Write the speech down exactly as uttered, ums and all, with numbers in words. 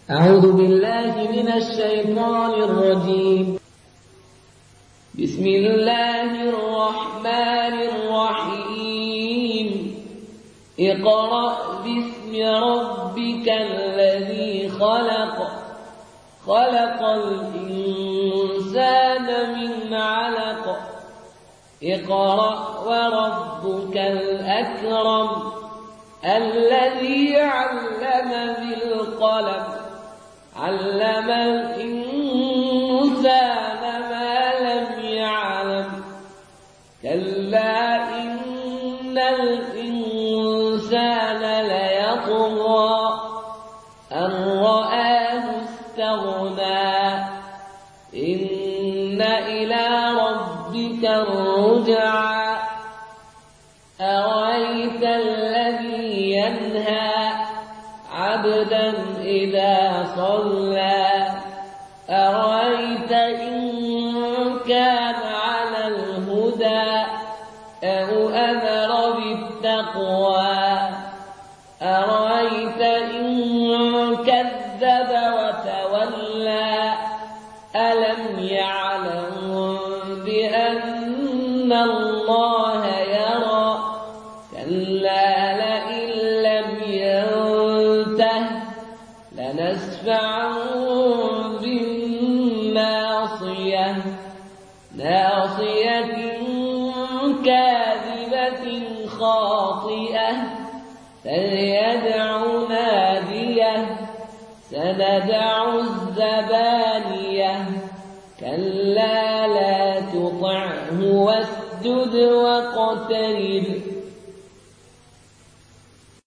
أعوذ بالله من الشيطان الرجيم. بسم الله الرحمن الرحيم. اقرأ باسم ربك الذي خلق خلق الإنسان من علق اقرأ وربك الأكرم الذي علم بالقلم علم الإنسان ما لم يعلم كلا إن الإنسان ليطغى أن رآه استغنى إن إلى ربك الرجعى أرأيت الذي ينهى عبدا إذا صلى أرأيت إن كان على الهدى أو أمر بالتقوى أرأيت إن كذب وتولى ألم يعلم بأن الله يرى كلا لئن لم ينته لنسفعا بالناصية ناصية كاذبة خاطئة فليدع ناديه سندع الزبانية كلا لا تطعه واسجد واقترب